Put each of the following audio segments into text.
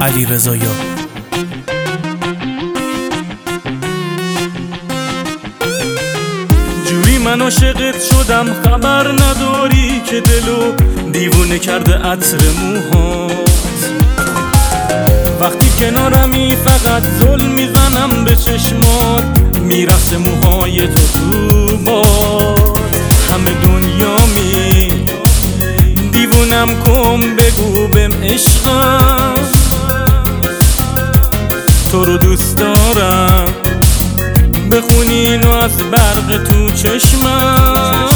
علیرضا یار. جوری من عاشقت شدم خبر نداری که دلو دیوونه کرده عطر موهات. وقتی کنارمی فقط زل میزنم به چشمات، میرقصه موهای تو باد. همه دنیامی دیوونم کن، بگو بهم عشقم، تو رو دوست دارم، بخونی اینو از برق تو چشمم.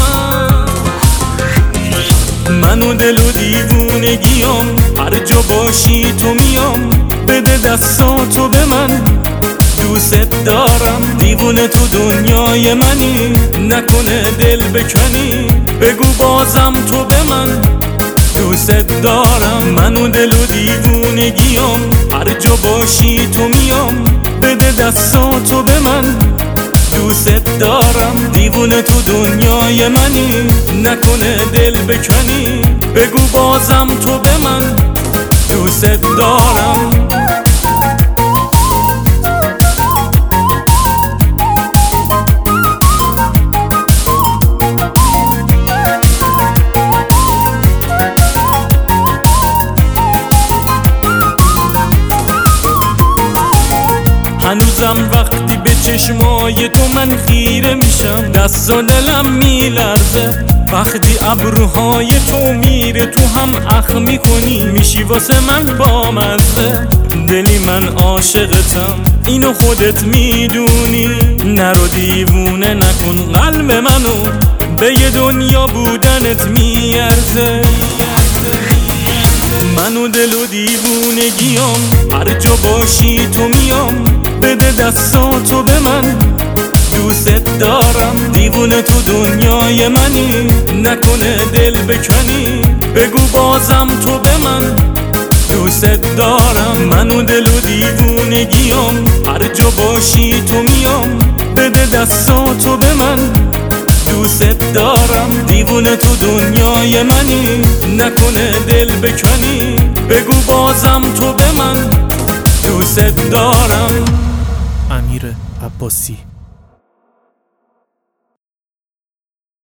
منو دل و دیوونگیام، هر جا باشی تو میام، بده دستاتو به من، دوست دارم. دیوونه تو دنیای منی، نکنه دل بکنی، بگو بازم تو به من، دوست دارم. منو دل و دیوونگیام، هر جا باشی تو میام، بده دستاتو به من، دوست دارم. دیوونه تو دنیای منی، نکنه دل بکنی، بگو بازم تو به من، دوست دارم. هنوزم وقتی به چشمای تو من خیره میشم، دست و دلم میلرزه. وقتی ابروهای تو میره تو هم اخ میکنی، میشی واسه من بامزه. دلی من عاشقتم، اینو خودت میدونی، نرو دیوونه نکن قلب منو، به یه دنیا بودنت میارزه. منو دل و دیوونگیام، هر جا باشی تو میام، بده دستاتو به من، دوست دارم. دیوونه تو دنیای منی، نکنه دل بکنی، بگو بازم تو به من، دوست دارم. منو دل و دیوونگیام، هر جا باشی تو میام، بده دستاتو به من، دوست دارم. دیوونه تو دنیای منی، نکنه دل بکنی، بگو بازم تو به من، دوست دارم. امیر عباسی.